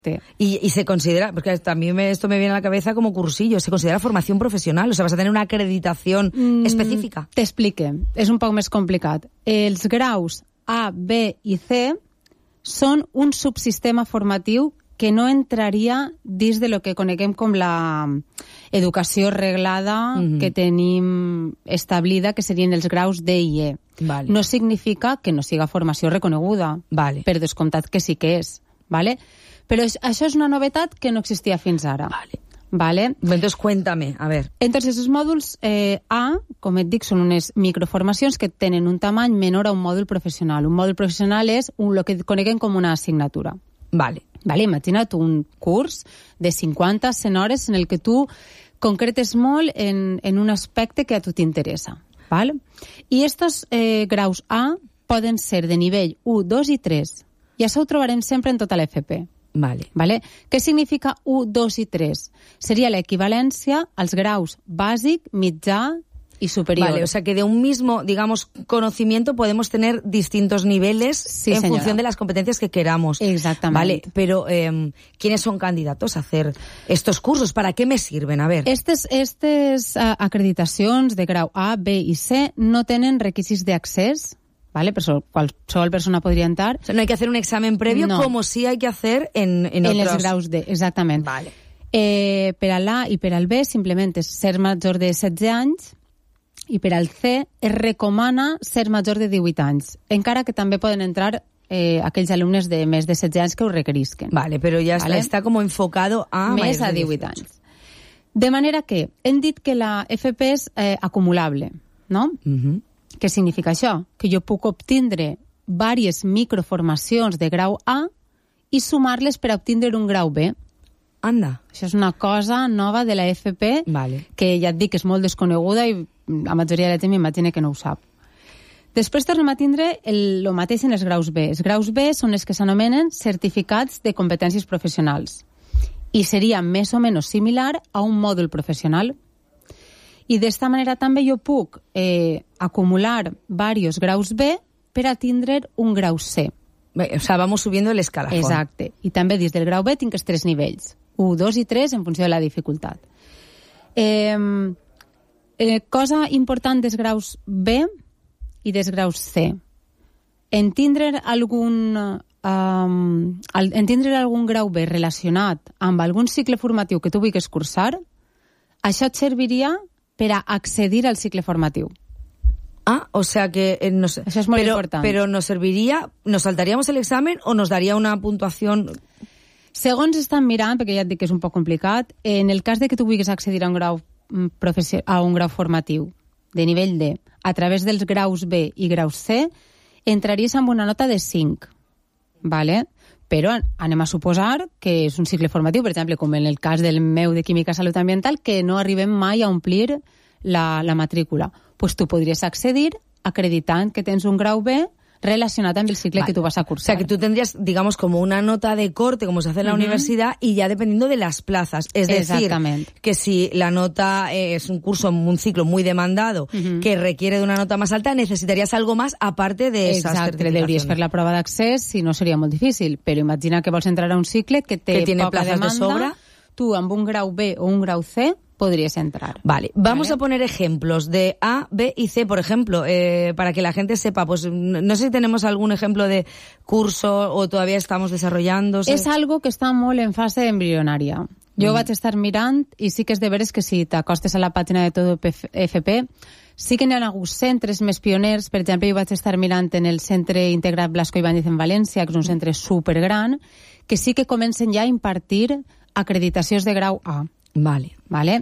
Y se considera, porque también esto me viene a la cabeza como cursillo, se considera formación profesional, o sea, vas a tener una acreditación específica. T'explique, és un poc més complicat. Els graus A, B i C són un subsistema formatiu que no entraria dins de lo que coneguem com la educació reglada que tenim establida, que serien els graus D i E. Vale. No significa que no siga formació reconeguda, Vale. per descomptat que sí que és, ¿vale? Però això és una novetat que no existia fins ara. Vale. Entonces, cuéntame, a ver. Entonces, els mòduls A, com et dic, són unes microformacions que tenen un tamany menor a un mòdul professional. Un mòdul professional és el que coneguem com una assignatura. Vale. Imagina't un curs de 50-100 hores en el que tu concretes molt en un aspecte que a tu t'interessa. Vale? I estos graus A poden ser de nivell 1, 2 i 3. I això ho trobarem sempre en tota l'FP. Vale. Què significa 1, 2 i 3? Seria l'equivalència als graus bàsic, mitjà y superior. Vale, o sea que de un mismo, digamos, conocimiento podemos tener distintos niveles en función de las competencias que queramos. Exactamente. Vale, pero ¿quiénes son candidatos a hacer estos cursos? ¿Para qué me sirven? A ver. Estes acreditacions de grau A, B i C no tenen requisits d'accés, ¿vale? Pero qualsevol persona podría entrar. O sea, no hay que hacer un examen previo como sí hay que hacer en otros. Els graus D, exactament. Vale. Per a l'A i per al B simplement és ser major de 16 anys i per al C es recomana ser major de 18 anys, encara que també poden entrar aquells alumnes de més de 16 anys que ho requerisquen. Vale, pero ya está como enfocado a més a 18 anys. De manera que hem dit que la FP és acumulable, no? Què significa això? Que jo puc obtindre diverses microformacions de grau A i sumar-les per obtindre un grau B. Anda. Això és una cosa nova de la FP, que ja et dic que és molt desconeguda i la majoria de la gent m'imagina que no ho sap. Després tornem a tindre el mateix en els graus B. Els graus B són els que s'anomenen certificats de competències professionals i seria més o menys similar a un mòdul professional. I d'esta manera també jo puc acumular diversos graus B per a tindre un grau C. O sea, vamos subiendo el escalafón. Exacte. I també dins del grau B tinc els 3 nivells. 1, 2 i 3 en funció de la dificultat. Cosa important dels graus B i dels graus C. En tindre algun grau B relacionat amb algun cicle formatiu que tu vulguis cursar, això et serviria per a accedir al cicle formatiu. Ah, o sea que això és molt important. Pero nos serviría, ¿nos saltaríamos el examen o nos daría una puntuación? Segons estan mirant, perquè ja et dic que és un poc complicat, en el cas de que tu vulguis accedir a un grau formatiu de nivell D a través dels graus B i graus C, entraries amb una nota de 5, ¿vale? Però anem a suposar que és un cicle formatiu, per exemple, com en el cas del meu de Química Salut Ambiental, que no arribem mai a omplir la matrícula. Pues tu podries accedir acreditant que tens un grau B relacionado amb el cicle que tú vas a cursar. O sea, que tú tendrías, digamos, como una nota de corte, como se hace en la universidad, y ya dependiendo de las plazas. Es decir, que si la nota es un curso, un ciclo muy demandado, que requiere de una nota más alta, necesitarías algo más aparte de esas certificaciones. Deuries fer la prova d'accés, si no seria molt difícil, però imagina que vols entrar a un cicle que tiene poca plazas demanda, de sobra. Tu amb un grau B o un grau C podrías entrar. Vale, vamos a poner ejemplos de A, B y C, por ejemplo, para que la gente sepa, pues no sé si tenemos algún ejemplo de curso o todavía estamos desarrollándose. És algo que està molt en fase embrionària. Jo vaig estar mirant i sí que és de veres que si t'acostes a la pàgina de Todo FP, sí que n'hi ha hagut centres més pioners. Per exemple, jo vaig estar mirant en el Centre Integrat Blasco Ibáñez en València, que és un centre supergran, que sí que comencen ja a impartir acreditacions de grau A. Vale.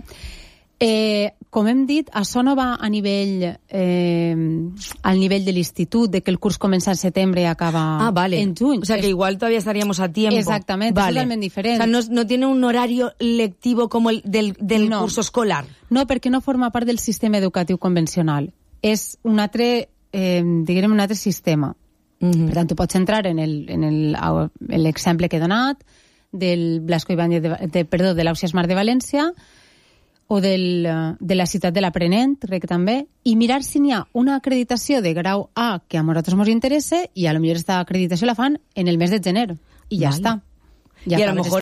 Com hem dit, això no va a nivell al nivell de l'institut, de que el curs comença en setembre y acaba en juny. O sea, que igual todavía estaríamos a tiempo. Exactamente, es totalmente diferente. O sea, no tiene un horario lectivo como el del curso escolar. No, perquè no forma part del sistema educatiu convencional. És un altre, diguem, un altre sistema. Per tant, tu pots entrar en l'exemple que he donat, del Blasco Ibáñez de l'Ausiàs Mar de València o de la ciutat de l'Aprenent, crec que també, i mirar si n'hi ha una acreditació de grau A que a nosaltres ens interessa i a lo millor aquesta acreditació la fan en el mes de gener i ja està. y a lo mejor